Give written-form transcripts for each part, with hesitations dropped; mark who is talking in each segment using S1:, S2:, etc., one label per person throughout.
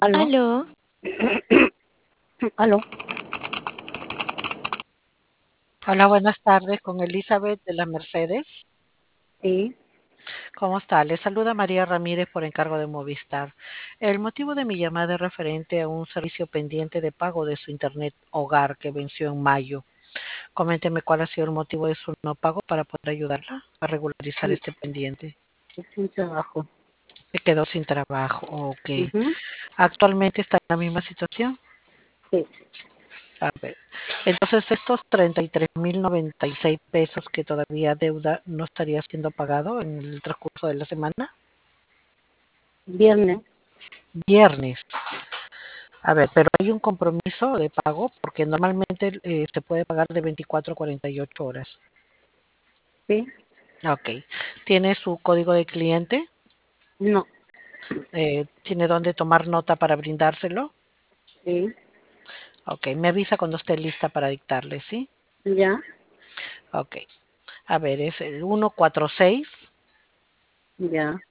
S1: ¿Aló?
S2: Aló,
S1: ¿Aló?
S3: Hola, buenas tardes con Elizabeth de las Mercedes.
S1: Sí,
S3: ¿Cómo está? Le saluda María Ramírez por encargo de Movistar. El motivo de mi llamada es referente a un servicio pendiente de pago de su Internet hogar que venció en mayo. Coménteme cuál ha sido el motivo de su no pago para poder ayudarla a regularizar
S1: sí,
S3: este pendiente.
S1: es un trabajo.
S3: Se quedó sin trabajo. Ok.
S1: Ujú.
S3: ¿Actualmente está en la misma situación?
S1: Sí,
S3: A ver. Entonces, estos 33.096 pesos que todavía deuda no estaría siendo pagado en el transcurso de la semana.
S1: viernes,
S3: Viernes. A ver, pero hay un compromiso de pago porque normalmente se puede pagar de 24 a 48 horas.
S1: sí,
S3: Ok. ¿Tiene su código de cliente?
S1: no,
S3: ¿Tiene dónde tomar nota para brindárselo?
S1: sí,
S3: Ok. Me avisa cuando esté lista para dictarle, ¿sí?
S1: ya,
S3: Ok. A ver, es el 146
S1: ya,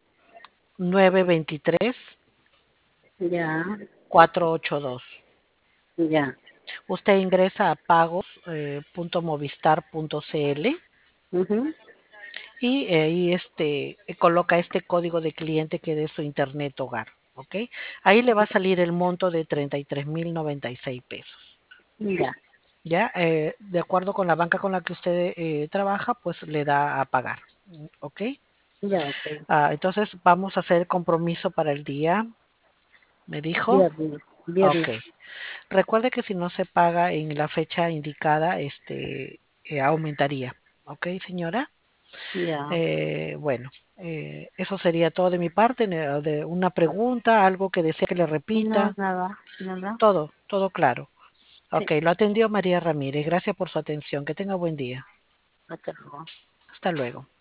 S3: 923
S1: ya,
S3: 482.
S1: ya.
S3: Usted ingresa a pagos.movistar.cl
S1: Ujú.
S3: y ahí coloca este código de cliente que es de su internet hogar, ¿ok? Ahí le va a salir el monto de 33.096 pesos,
S1: Ya,
S3: ¿ya? De acuerdo con la banca con la que usted trabaja, pues le da a pagar, ¿ok?
S1: ya, ok.
S3: Entonces vamos a hacer compromiso para el día, me dijo,
S1: Viernes,
S3: ok.
S1: viernes.
S3: Recuerde que si no se paga en la fecha indicada, aumentaría, ¿ok, señora?
S1: Ya.
S3: Bueno, eso sería todo de mi parte, de una pregunta, algo que desea que le
S1: No,
S3: repita,
S1: nada, nada.
S3: todo claro.
S1: Sí,
S3: Ok, lo atendió María Ramírez. Gracias por su atención. Que tenga buen día.
S1: hasta luego.
S3: Hasta luego.